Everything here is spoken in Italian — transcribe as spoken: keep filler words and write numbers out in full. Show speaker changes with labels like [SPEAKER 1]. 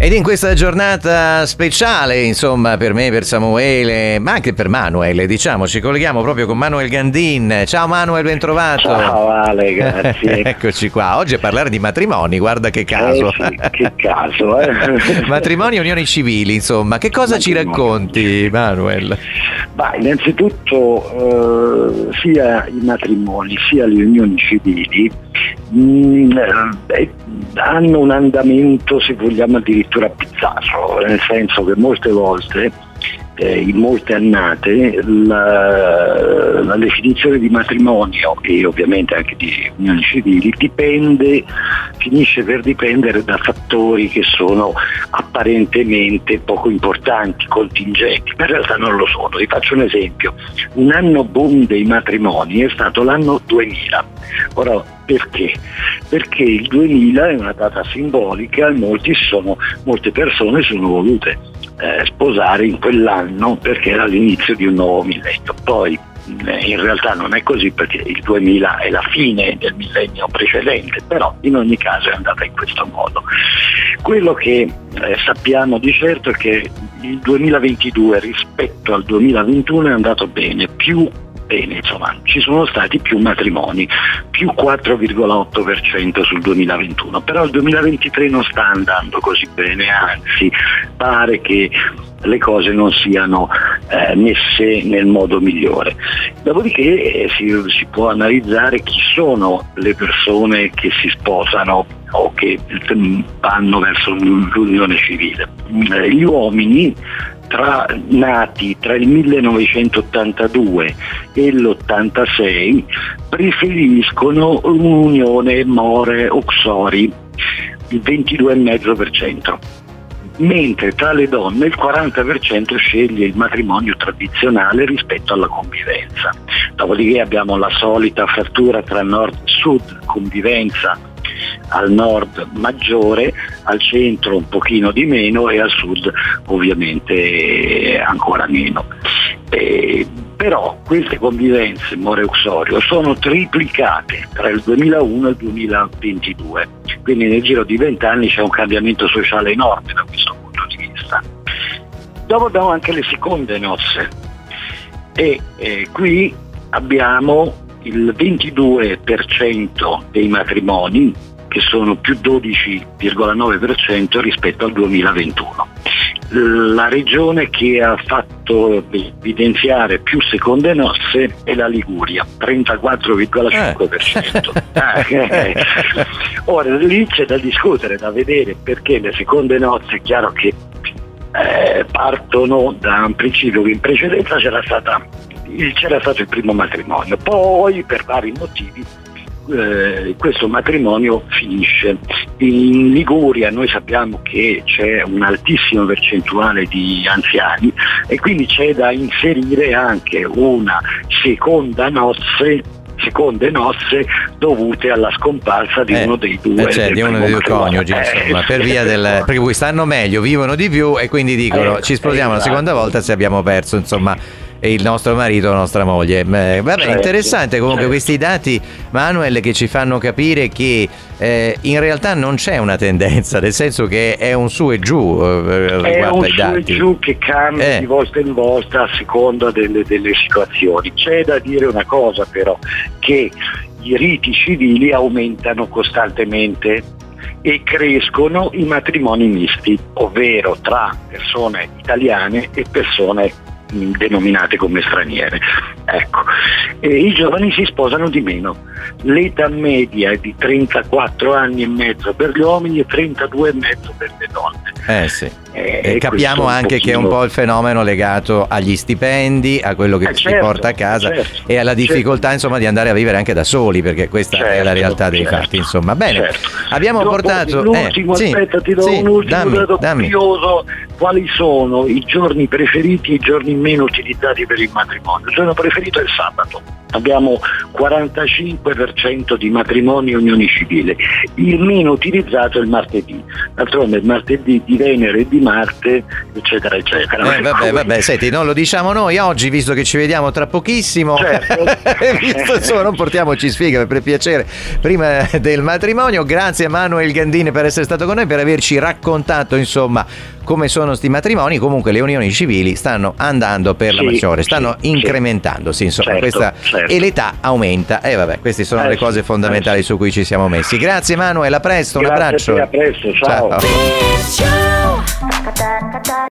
[SPEAKER 1] Ed in questa giornata speciale, insomma, per me, per Samuele, ma anche per Manuel, diciamo, ci colleghiamo proprio con Manuel Gandin. Ciao Manuel, ben trovato.
[SPEAKER 2] Ciao Ale, grazie.
[SPEAKER 1] Eccoci qua, oggi a parlare di matrimoni, guarda che caso.
[SPEAKER 2] Eh sì, che caso, eh.
[SPEAKER 1] Matrimoni e unioni civili, insomma, che cosa ci racconti, Manuel?
[SPEAKER 2] Bah, innanzitutto eh, sia i matrimoni sia le unioni civili mh, eh, hanno un andamento, se vogliamo, addirittura bizzarro, nel senso che molte volte, eh, in molte annate, la, la definizione di matrimonio e ovviamente anche di unioni civili dipende, finisce per dipendere da fattori che sono apparentemente poco importanti, contingenti, ma in realtà non lo sono. Vi faccio un esempio: un anno boom dei matrimoni è stato l'anno duemila. Ora, perché? Perché il duemila è una data simbolica e molti sono, molte persone sono volute eh, sposare in quell'anno perché era l'inizio di un nuovo millennio. Poi eh, in realtà non è così, perché il duemila è la fine del millennio precedente, però in ogni caso è andata in questo modo. Quello che eh, sappiamo di certo è che il duemilaventidue rispetto al duemilaventuno è andato bene, più bene, insomma, ci sono stati più matrimoni, più quattro virgola otto per cento sul duemilaventuno, però il duemilaventitré non sta andando così bene, anzi pare che le cose non siano eh, messe nel modo migliore. Dopodiché eh, si, si può analizzare chi sono le persone che si sposano o che vanno verso l'unione civile. Gli uomini tra, nati tra il millenovecentottantadue e l'ottantasei preferiscono un'unione more uxori, il ventidue virgola cinque per cento, mentre tra le donne il quaranta per cento sceglie il matrimonio tradizionale rispetto alla convivenza. Dopodiché abbiamo la solita frattura tra nord e sud, convivenza al nord maggiore, al centro un pochino di meno e al sud ovviamente ancora meno. Eh, però queste convivenze more uxorio sono triplicate tra il duemilauno e il duemilaventidue, quindi nel giro di vent'anni c'è un cambiamento sociale enorme da questo punto di vista. Dopo abbiamo anche le seconde nozze e eh, qui abbiamo il ventidue per cento dei matrimoni, che sono più dodici virgola nove per cento rispetto al duemilaventuno. La regione che ha fatto evidenziare più seconde nozze è la Liguria, trentaquattro virgola cinque per cento. Eh. Ora lì c'è da discutere, da vedere, perché le seconde nozze è chiaro che eh, partono da un principio che in precedenza c'era stata c'era stato il primo matrimonio, poi per vari motivi eh, questo matrimonio finisce. In Liguria noi sappiamo che c'è un'altissima percentuale di anziani e quindi c'è da inserire anche una seconda nozze seconde nozze dovute alla scomparsa di
[SPEAKER 1] eh,
[SPEAKER 2] uno dei due,
[SPEAKER 1] eh cioè, di uno dei due coniugi,
[SPEAKER 2] eh,
[SPEAKER 1] insomma, per via del, perché poi stanno meglio, vivono di più e quindi dicono
[SPEAKER 2] eh,
[SPEAKER 1] ci sposiamo eh, la seconda
[SPEAKER 2] esatto.
[SPEAKER 1] volta se abbiamo perso, insomma, il nostro marito o la nostra moglie. Eh, vabbè,
[SPEAKER 2] certo,
[SPEAKER 1] interessante comunque certo. Questi dati, Manuel, che ci fanno capire che eh, in realtà non c'è una tendenza, nel senso che è un su e giù eh, riguardo ai dati. È un su
[SPEAKER 2] e giù che cambia eh. di volta in volta a seconda delle, delle situazioni. C'è da dire una cosa però, che i riti civili aumentano costantemente e crescono i matrimoni misti, ovvero tra persone italiane e persone denominate come straniere. Ecco, e i giovani si sposano di meno. L'età media è di trentaquattro anni e mezzo per gli uomini e trentadue e mezzo per le donne.
[SPEAKER 1] Eh sì.
[SPEAKER 2] Eh,
[SPEAKER 1] e capiamo anche pochino... che è un po' il fenomeno legato agli stipendi, a quello che
[SPEAKER 2] eh,
[SPEAKER 1] si
[SPEAKER 2] certo,
[SPEAKER 1] porta a casa
[SPEAKER 2] certo,
[SPEAKER 1] e alla difficoltà
[SPEAKER 2] certo.
[SPEAKER 1] insomma di andare a vivere anche da soli, perché questa
[SPEAKER 2] certo,
[SPEAKER 1] è la realtà dei
[SPEAKER 2] certo,
[SPEAKER 1] fatti, insomma. Bene,
[SPEAKER 2] certo.
[SPEAKER 1] abbiamo
[SPEAKER 2] Dopo,
[SPEAKER 1] portato
[SPEAKER 2] l'ultimo,
[SPEAKER 1] eh,
[SPEAKER 2] aspetta,
[SPEAKER 1] sì,
[SPEAKER 2] ti do
[SPEAKER 1] sì,
[SPEAKER 2] un ultimo
[SPEAKER 1] dammi,
[SPEAKER 2] dato
[SPEAKER 1] dammi.
[SPEAKER 2] curioso. Quali sono i giorni preferiti e i giorni meno utilizzati per il matrimonio? Il giorno preferito è il sabato. abbiamo quarantacinque per cento di matrimoni e unioni civili, il meno utilizzato è il martedì, d'altronde il martedì di Venere e di Marte, eccetera eccetera.
[SPEAKER 1] Eh, vabbè, vabbè, senti, non lo diciamo noi oggi, visto che ci vediamo tra pochissimo, certo. Visto, insomma, non portiamoci sfiga, per piacere, prima del matrimonio. Grazie a Manuel Gandini per essere stato con noi, per averci raccontato insomma come sono sti matrimoni. Comunque le unioni civili stanno andando per sì, la maggiore, stanno sì, incrementandosi, insomma, certo, questa certo. E l'età aumenta, e eh, vabbè, queste sono eh, le cose fondamentali eh, su cui ci siamo messi. Grazie Manuel, a presto,
[SPEAKER 2] Grazie
[SPEAKER 1] un abbraccio.
[SPEAKER 2] A presto, ciao.
[SPEAKER 1] Ciao.